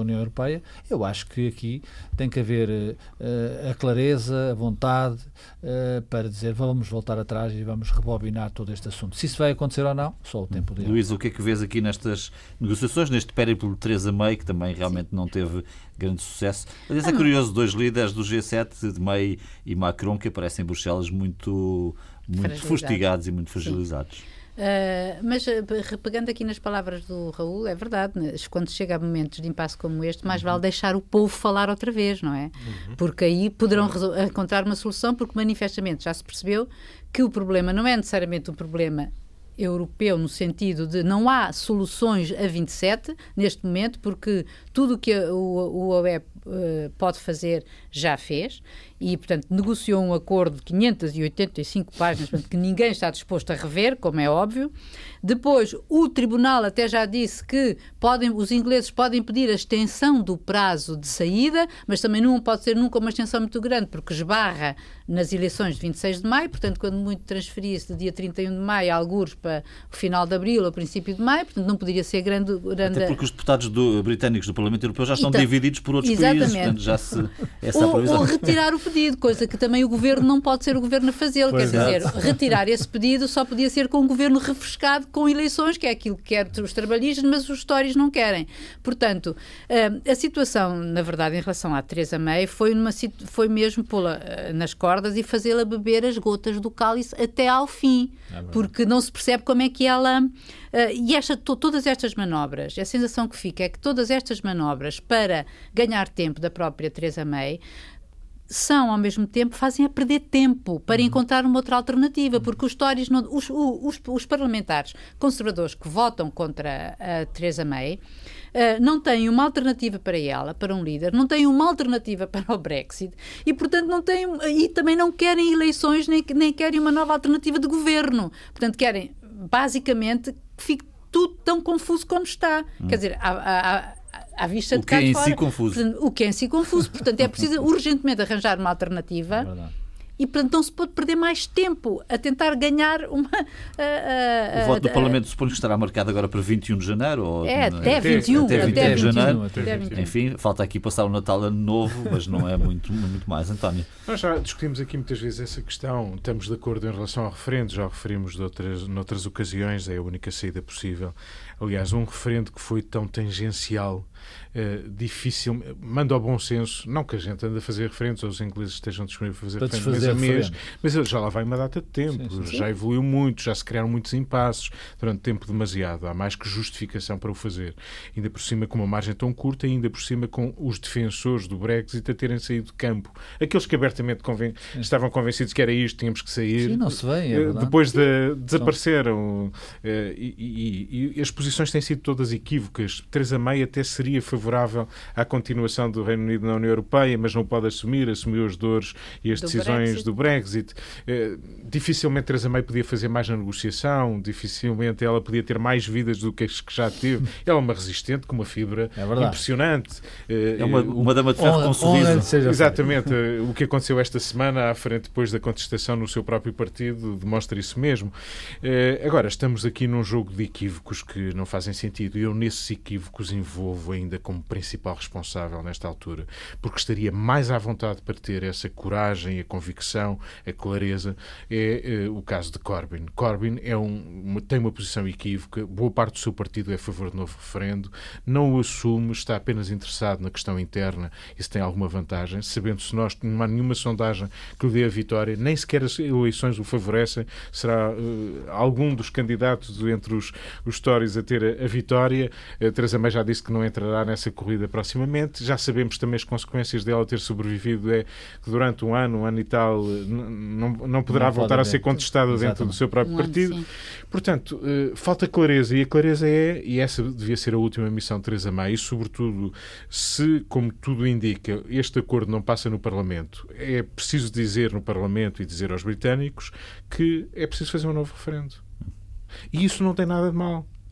Europeia. Eu acho que aqui tem que haver uh, a clareza, a vontade uh, para dizer vamos voltar atrás e vamos rebobinar todo este assunto. Se isso vai acontecer ou não, só o tempo dirá. Luís, o que é que vês aqui nestas negociações, neste périplo de Theresa May, que também realmente Sim. não teve grande sucesso? Aliás, é curioso, dois líderes do G sete, de May e Macron, que aparecem em Bruxelas muito, muito fustigados e muito fragilizados. Uh, mas repegando aqui nas palavras do Raul, é verdade, né? Quando chega a momentos de impasse como este, mais vale deixar o povo falar outra vez, não é? Uhum. Porque aí poderão encontrar uma solução, porque manifestamente já se percebeu que o problema não é necessariamente um problema europeu, no sentido de não há soluções a vinte e sete neste momento, porque tudo o que o, o O E uh, pode fazer já fez e, portanto, negociou um acordo de quinhentas e oitenta e cinco páginas, portanto, que ninguém está disposto a rever, como é óbvio. Depois, o Tribunal até já disse que podem, os ingleses podem pedir a extensão do prazo de saída, mas também não pode ser nunca uma extensão muito grande, porque esbarra nas eleições de vinte e seis de maio, portanto, quando muito transferia-se de dia trinta e um de maio a algures para o final de abril ou princípio de maio, portanto, não poderia ser grande... grande... Até porque os deputados do, britânicos do Parlamento Europeu já estão então, divididos por outros exatamente. países, portanto, já se... Essa ou, ou retirar o pedido, coisa que também o Governo não pode ser o Governo a fazê-lo, quer dizer, retirar esse pedido só podia ser com um Governo refrescado com eleições, que é aquilo que quer os trabalhistas, mas os Tories não querem. Portanto, a situação, na verdade, em relação à Theresa May, foi, numa, foi mesmo pô-la nas cordas e fazê-la beber as gotas do cálice até ao fim, é porque não se percebe como é que ela... Uh, e esta, to, todas estas manobras, a sensação que fica é que todas estas manobras para ganhar tempo da própria Theresa May são, ao mesmo tempo, fazem a perder tempo para uhum. encontrar uma outra alternativa, porque os Tories, não, os, os, os parlamentares conservadores que votam contra a Theresa May uh, não têm uma alternativa para ela, para um líder, não têm uma alternativa para o Brexit e, portanto, não têm, e também não querem eleições, nem, nem querem uma nova alternativa de governo. Portanto, querem, basicamente, que fique tudo tão confuso como está. Hum. Quer dizer, há... há, há à vista o de cá de fora. O que é em si confuso. Portanto, o que é em si confuso. Portanto, é preciso urgentemente arranjar uma alternativa é e, portanto, não se pode perder mais tempo a tentar ganhar uma... Uh, uh, o voto do Parlamento suponho que estará marcado agora para vinte e um de janeiro? Ou, é, até vinte e um. Até vinte e um de janeiro. Até vinte e um. Enfim, falta aqui passar o Natal Ano Novo, mas não é muito, muito mais. António? Nós já discutimos aqui muitas vezes essa questão. Estamos de acordo em relação ao referendo, já o referimos de outras, noutras ocasiões, é a única saída possível. Aliás, um referendo que foi tão tangencial, uh, difícil, manda ao bom senso, não que a gente ande a fazer referendos, ou os ingleses estejam disponíveis a fazer para referendos, fazer mês a mês, referendo. mas já lá vai uma data de tempo, sim, sim, já sim. evoluiu muito, já se criaram muitos impasses durante tempo demasiado, há mais que justificação para o fazer. Ainda por cima com uma margem tão curta, e ainda por cima com os defensores do Brexit a terem saído de campo. Aqueles que abertamente conven... estavam convencidos que era isto, tínhamos que sair. Sim, não se vê, é verdade. Depois de... desapareceram. E, e, e as posições têm sido todas equívocas. Theresa May até seria favorável à continuação do Reino Unido na União Europeia, mas não pode assumir, assumiu as dores e as do decisões Brexit. do Brexit. Uh, dificilmente Theresa May podia fazer mais na negociação, dificilmente ela podia ter mais vidas do que as que já teve. Ela é uma resistente com uma fibra é impressionante. Uh, é uma, uma dama de ferro honra, com um sorriso. Exatamente. Uh, o que aconteceu esta semana à frente depois da contestação no seu próprio partido demonstra isso mesmo. Uh, agora, estamos aqui num jogo de equívocos que não fazem sentido e eu nesses equívocos envolvo ainda como principal responsável nesta altura, porque estaria mais à vontade para ter essa coragem, a convicção, a clareza, é uh, o caso de Corbyn. Corbyn é um, uma, tem uma posição equívoca, boa parte do seu partido é a favor do novo referendo, não o assume, está apenas interessado na questão interna e se tem alguma vantagem, sabendo-se nós que não há nenhuma sondagem que lhe dê a vitória, nem sequer as eleições o favorecem, será uh, algum dos candidatos entre os, os Tories a ter a, a vitória. A Theresa May já disse que não entrará nessa corrida proximamente, já sabemos também as consequências dela ter sobrevivido, é que durante um ano, um ano e tal, não, não poderá não voltar a ser contestada dentro Exatamente. do seu próprio um partido. Ano, Portanto, uh, falta clareza, e a clareza é, e essa devia ser a última missão de Theresa May, e sobretudo, se, como tudo indica, este acordo não passa no Parlamento, é preciso dizer no Parlamento e dizer aos britânicos que é preciso fazer um novo referendo. E isso não tem nada de mal.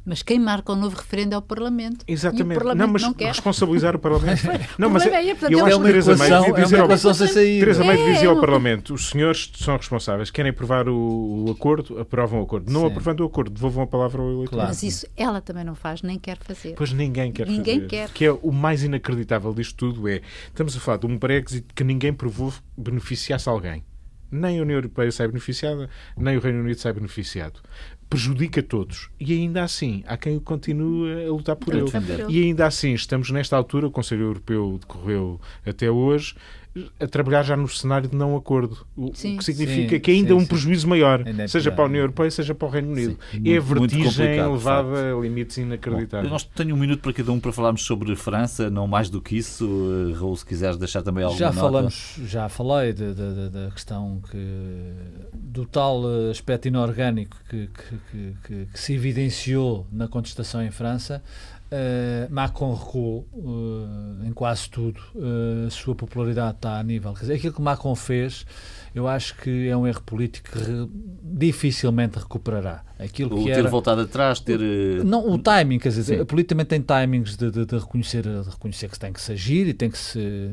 Mas quem marca o novo referendo é o Parlamento. Exatamente. E o Parlamento não, mas não quer. responsabilizar o Parlamento. Não, o mas é, é, portanto, eu acho que Teresa May devia dizer ao Teresa May devia dizer ao Parlamento: os senhores são responsáveis, querem aprovar o, o acordo, aprovam o acordo. Não Sim. aprovando o acordo, devolvam a palavra ao eleitor. Claro. Mas isso ela também não faz, nem quer fazer. Pois ninguém quer ninguém fazer. Quer. Que é o mais inacreditável disto tudo é, estamos a falar de um Brexit que ninguém provou beneficiasse alguém. Nem a União Europeia sai beneficiada, nem o Reino Unido sai beneficiado. Prejudica todos. E ainda assim, há quem continue a lutar por ele. E ainda assim, estamos nesta altura, o Conselho Europeu decorreu até hoje, a trabalhar já no cenário de não acordo. O sim, que significa sim, que ainda sim, um prejuízo sim. maior, é seja para a União Europeia, seja para o Reino Unido. Sim. É a vertigem levada a limites inacreditáveis. Bom, nós tenho um minuto para cada um para falarmos sobre França, não mais do que isso. Raul, se quiseres deixar também alguma já nota. Falamos, já falei de, de, de, da questão que, do tal aspecto inorgânico que, que, que, que, que se evidenciou na contestação em França. Uh, Macron recuou uh, em quase tudo, uh, a sua popularidade está a nível, quer dizer, aquilo que Macron fez, eu acho que é um erro político que re, dificilmente recuperará. Aquilo o que ter era, voltado atrás, ter... O, não, o timing, quer dizer, Sim. politicamente tem timings de, de, de, reconhecer, de reconhecer que se tem que se agir e tem que se...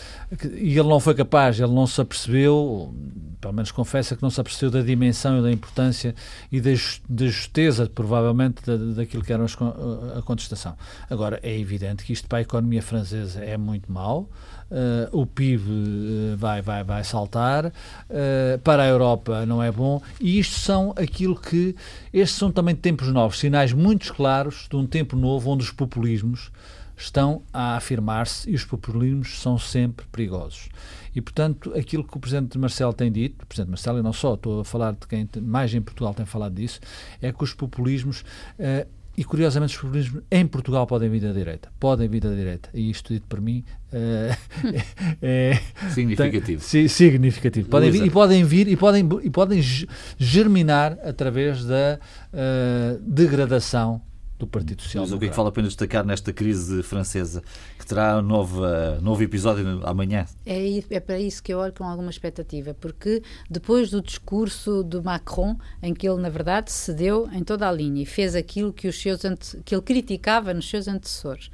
E ele não foi capaz, ele não se apercebeu, pelo menos confessa que não se apercebeu da dimensão e da importância e da, da justeza, provavelmente, da, daquilo que era a contestação. Agora, é evidente que isto para a economia francesa é muito mau, uh, o P I B uh, vai, vai, vai saltar, uh, para a Europa não é bom, e isto são aquilo que... Estes são também tempos novos, sinais muito claros de um tempo novo onde os populismos estão a afirmar-se e os populismos são sempre perigosos. E, portanto, aquilo que o Presidente Marcelo tem dito, o Presidente Marcelo, e não só, estou a falar de quem mais em Portugal tem falado disso, é que os populismos, uh, e curiosamente os populismos em Portugal podem vir da direita. Podem vir da direita. E isto dito por mim uh, é... Significativo. Tem, significativo. Podem vir, e podem vir e podem, e podem germinar através da uh, degradação do Partido Social. Mas o que é que vale a pena destacar nesta crise francesa, que terá um novo, novo episódio amanhã? É, é para isso que eu olho com alguma expectativa, porque depois do discurso do Macron, em que ele, na verdade, cedeu em toda a linha e fez aquilo que, os seus ante, que ele criticava nos seus antecessores,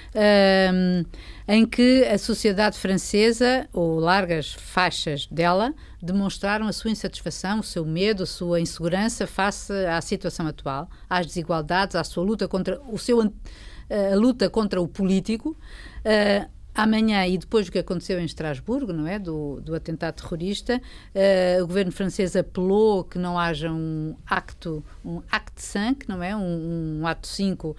Um, em que a sociedade francesa, ou largas faixas dela, demonstraram a sua insatisfação, o seu medo, a sua insegurança face à situação atual, às desigualdades, à sua luta contra o seu, a luta contra o político. Uh, Amanhã, e depois do que aconteceu em Estrasburgo, não é, do, do atentado terrorista, uh, o governo francês apelou que não haja um acto, um acte cinq, não é, um, um ato cinco,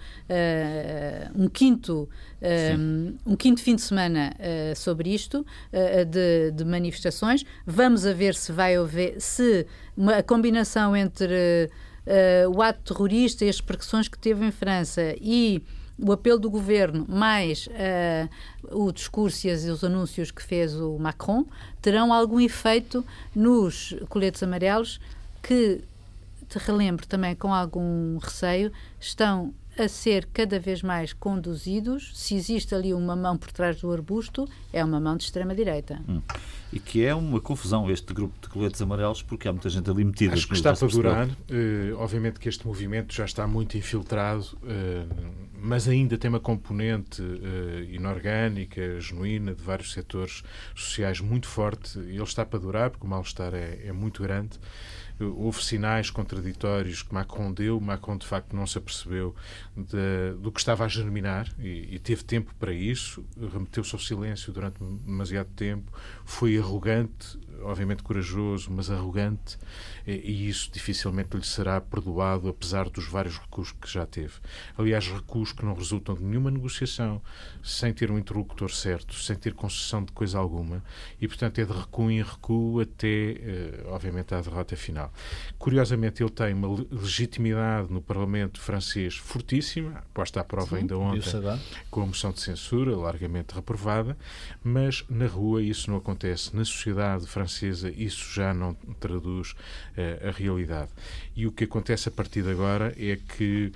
uh, um quinto, um, um quinto fim de semana uh, sobre isto, uh, de, de manifestações. Vamos a ver se vai haver, se uma a combinação entre uh, o ato terrorista e as repercussões que teve em França e o apelo do governo, mais uh, o discurso e os anúncios que fez o Macron, terão algum efeito nos coletes amarelos que, te relembro também com algum receio, estão a ser cada vez mais conduzidos. Se existe ali uma mão por trás do arbusto, é uma mão de extrema-direita. Hum. E que é uma confusão este grupo de coletes amarelos, porque há muita gente ali metida. Acho que está para durar. Uh, obviamente que este movimento já está muito infiltrado, uh, mas ainda tem uma componente uh, inorgânica, genuína, de vários setores sociais muito forte. E ele está para durar, porque o mal-estar é, é muito grande. Houve sinais contraditórios que Macron deu. Macron, de facto, não se apercebeu de, do que estava a germinar e, e teve tempo para isso. Remeteu-se ao silêncio durante demasiado tempo. Foi arrogante, obviamente corajoso, mas arrogante, e, e isso dificilmente lhe será perdoado, apesar dos vários recuos que já teve. Aliás, recuos que não resultam de nenhuma negociação, sem ter um interlocutor certo, sem ter concessão de coisa alguma, e, portanto, é de recuo em recuo até, obviamente, à derrota final. Curiosamente, ele tem uma legitimidade no Parlamento francês fortíssima, posta à prova Sim, ainda ontem com a moção de censura, largamente reprovada, mas na rua isso não acontece. Na sociedade francesa isso já não traduz uh, a realidade. E o que acontece a partir de agora é que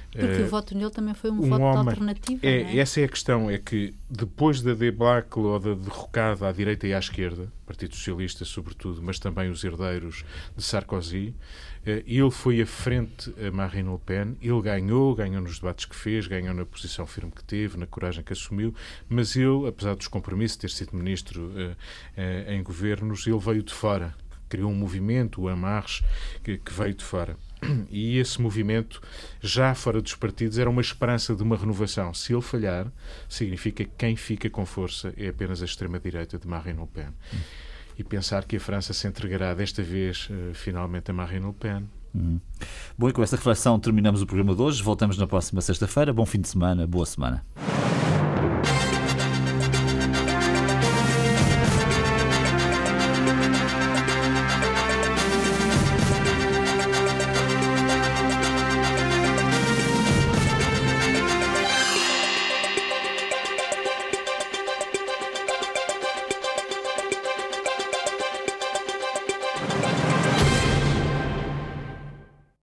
Porque uh, o voto nele também foi um, um voto homem, alternativo. É, não é? Essa é a questão, é que depois da debacle ou da derrocada à direita e à esquerda, Partido Socialista sobretudo, mas também os herdeiros de Sarkozy, ele foi à frente a Marine Le Pen, ele ganhou, ganhou nos debates que fez, ganhou na posição firme que teve, na coragem que assumiu, mas ele, apesar dos compromissos de ter sido ministro uh, uh, em governos, ele veio de fora, criou um movimento, o En Marche, que, que veio de fora. E esse movimento, já fora dos partidos, era uma esperança de uma renovação. Se ele falhar, significa que quem fica com força é apenas a extrema-direita de Marine Le Pen. E pensar que a França se entregará desta vez, uh, finalmente, a Marine Le Pen. Uhum. Bom, e com esta reflexão terminamos o programa de hoje. Voltamos na próxima sexta-feira. Bom fim de semana, boa semana.